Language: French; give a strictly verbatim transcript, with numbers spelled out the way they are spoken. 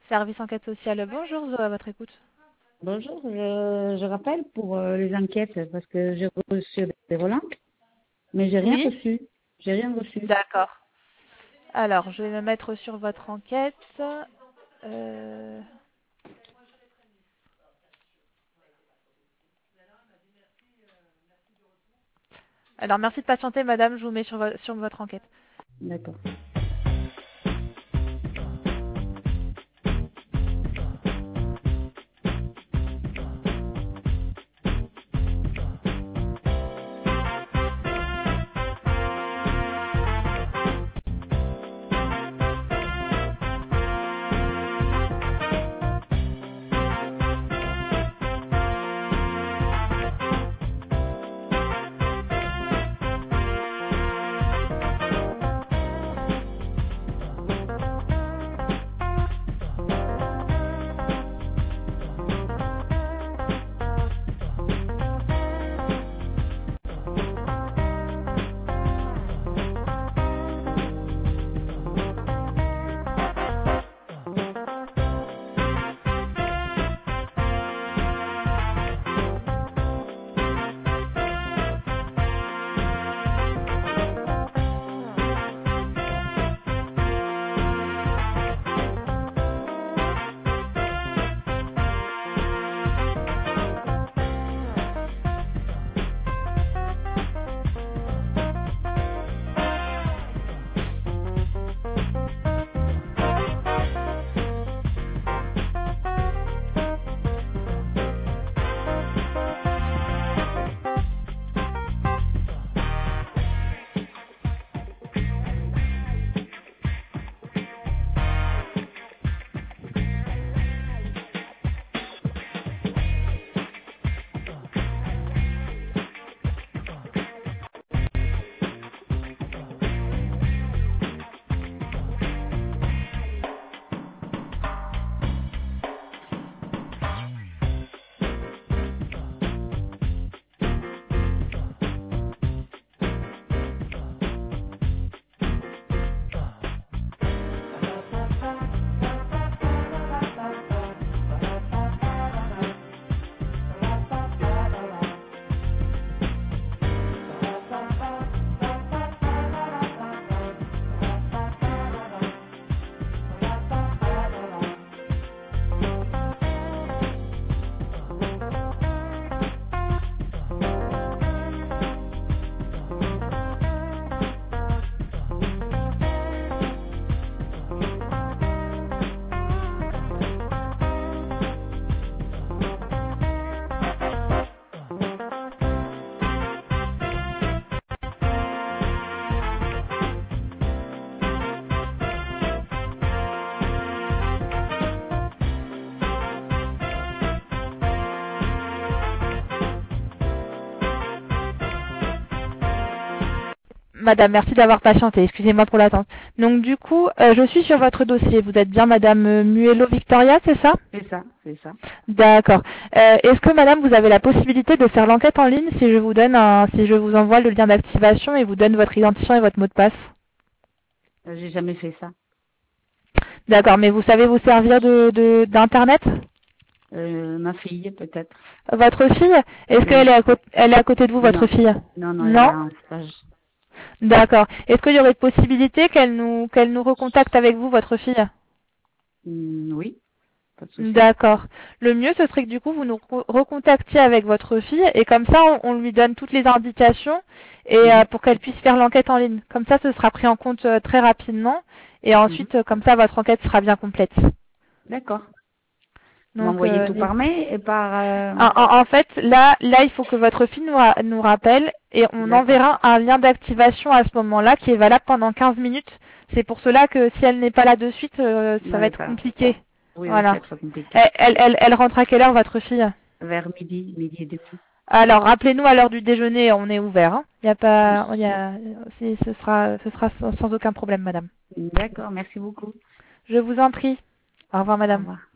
Service enquête sociale, bonjour, Zoé, à votre écoute. Bonjour, je, je rappelle pour euh, les enquêtes parce que j'ai reçu des volants, mais j'ai rien Oui, reçu. J'ai rien reçu. d'accord. Alors, je vais me mettre sur votre enquête. Euh, Alors, merci de patienter, madame, je vous mets sur, vo- sur votre enquête. D'accord. Madame, merci d'avoir patienté, excusez-moi pour l'attente. Donc, du coup, euh, je suis sur votre dossier. Vous êtes bien madame euh, Muello Victoria, c'est ça? C'est ça, c'est ça. D'accord. Euh, Est-ce que madame, vous avez la possibilité de faire l'enquête en ligne si je vous donne un, si je vous envoie le lien d'activation et vous donne votre identifiant et votre mot de passe? Euh, J'ai jamais fait ça. D'accord, mais vous savez vous servir de, de- d'Internet? Euh, ma fille, peut-être. Votre fille? Est-ce qu'elle Oui. est à côté, elle est à côté de vous, votre Non. fille? Non, non, elle est Non? en stage. D'accord. Est-ce qu'il y aurait possibilité qu'elle nous, qu'elle nous recontacte avec vous, votre fille? Hmm, oui, pas de souci. D'accord. Le mieux, ce serait que du coup, vous nous re- recontactiez avec votre fille et comme ça, on, on lui donne toutes les indications et euh, Mhm, pour qu'elle puisse faire l'enquête en ligne. Comme ça, ce sera pris en compte euh, très rapidement et mhm. ensuite, euh, comme ça, votre enquête sera bien complète. D'accord. Vous Donc, m'envoyez euh, tout par mail et par... euh, en, en- en fait, là, là, il faut que votre fille nous, ra- nous rappelle et on D'accord. enverra un lien d'activation à ce moment-là qui est valable pendant quinze minutes. C'est pour cela que si elle n'est pas là de suite, euh, ça va Ouais, être ça, compliqué. oui, oui, ça va Voilà. être compliqué. Elle, elle, elle, elle rentre à quelle heure, votre fille? Vers midi, midi et demi. Alors, rappelez-nous à l'heure du déjeuner, on est ouvert. Hein. Il y a Oui. pas, il y a, c'est- ce sera, ce sera sans sans aucun problème, madame. D'accord, merci beaucoup. Je vous en prie. Au revoir, Au madame. revoir.